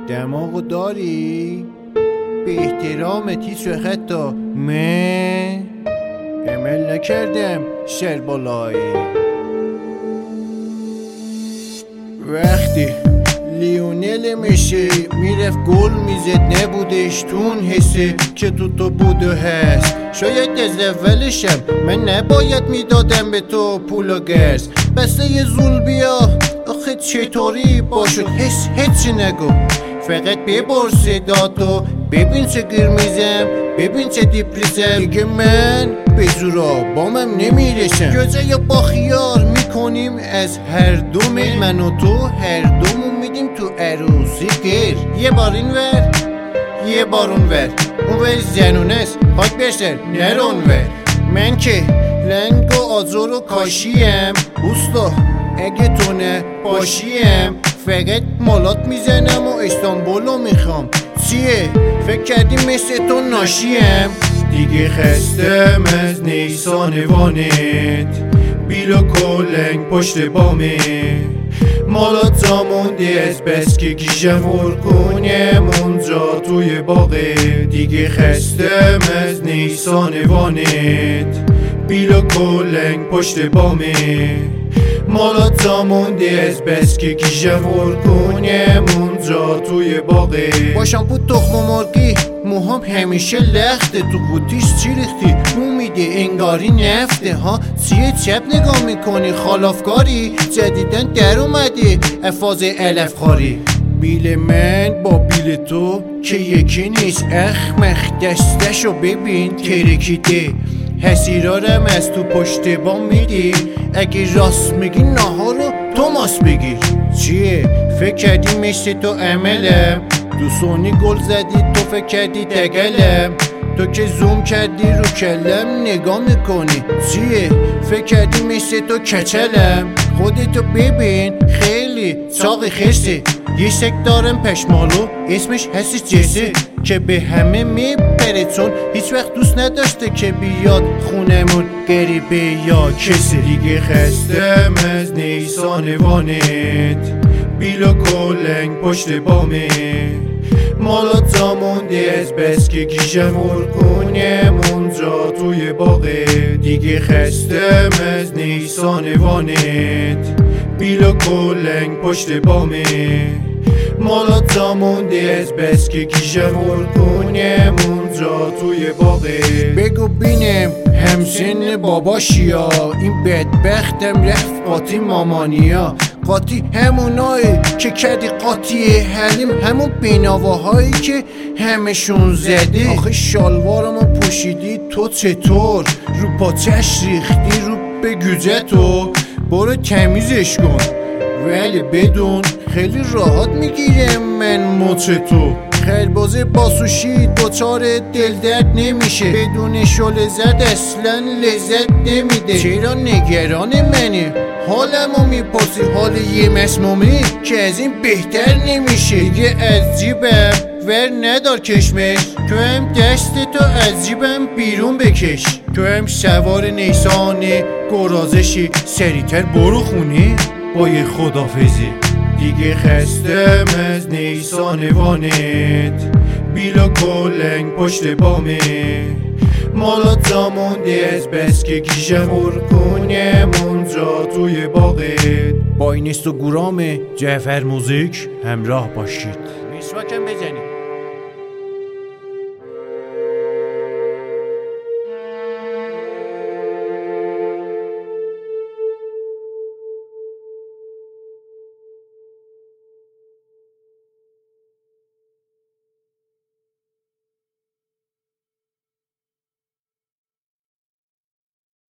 دماغو داری؟ به احترامتی حتی من عمل نکردم سربالایی. وقتی لیونل مسی میرفت گل میزد نبودش تون حسه که تو بود و هست. شاید از اولشم من نباید میدادم به تو پول و گرز. بسته یه زول بیا آخه چطوری باشد هیچی نگو. فقط ببر صداتو ببین چه گیر میزم ببین چه دیپریسم. دیگه من به زورا بامم نمیرسم. جزا با خیار میکنیم از هر دوم. من و تو هر دومون میدیم تو عروسی گیر. یه بار این ور یه بار اون ور. اون ور زنونه است خاک بشتر نرون ور. من که لنگ و آزور و کاشیم اوستا اگه تو نه باشیم. فقط مالات میزنم و استانبولو میخوام. چیه؟ فکر کردی مثل تو ناشیم؟ دیگه خستم از نیسان وانت بیل و کلنگ پشت بامه. مالات زامونده از بس که گیشم کنیم اونجا توی باغه. دیگه خستم از نیسان وانت بیل و کلنگ پشت بامه. مالات زامونده از بس که گیشم کنیم اونجا توی باغه. با شامپو تخم مرغی موهام همیشه لخته. تو قوطیش چی ریختی؟ مو میده انگاری نفته ها. چیه چپ نگاه میکنی خالافکاری؟ جدیدن در اومده افاظ علف خاری. بیل من با بیل تو که یکی نیست. اخمخ دستشو ببین ترکیده. حسیرارم از تو پشت بام میدی. اگه راست میگی ناهارو تو ماست بگیر. چیه؟ فکر کردی مثل تو عملم؟ دوسونی گل زدی تو فکر کردی دگلم؟ تو که زوم کردی رو کلم نگاه میکنی. چیه؟ فکر کردی مثل تو کچلم؟ خودتو ببین خیلی چاقی خسته. یه سک دارم پشمالو اسمش هستش جسه که به همه میبره چون هیچ وقت دوست نداشته که بیاد خونمون غریبه یا کسی. دیگه خستم از نیسان وانت بیل و کلنگ پشت بامه. مالات زامونده از بس که گیشم کنیم اونجا توی باغه. دیگه خستم از نیسان وانت بیل و کلنگ پشت بامه. مالات زامونده از بس که گیشم کنیم اونجا توی باغه. بگو بینم همسن باباشیا این بدبختم رفت قاطی مامانیا. قاطی همونایی که کردی قاطی حلیم همون بیناواهایی که همشون زده. آخه شالوارمو پوشیدی تو چطور رو پاچش ریختی رو به گوجه تو. برو تمیزش کن ولی بدون خیلی راحت میگیرم من مچ تو. خیربازه باسوشی دوچار دل درد نمیشه. بدون شل زد اصلا لذت نمیده. چرا نگران منی؟ حالمو میپرسی حال یه مسمومی که از این بهتر نمیشه. دیگه از جیبم ور ندار کشمش. تو هم دست تو از جیبم بیرون بکش. تو هم سوار نیسان گرازشی سریعتر برو خونه با یه خدافزی. دیگه خستم از نیسان وانت بیل و کلنگ پشت بامه. مالات زامونده از بس که گیشم کنیم اونجا توی باغه. با این اینستاگرام جعفر موزیک همراه باشید. مسواکم بزنید.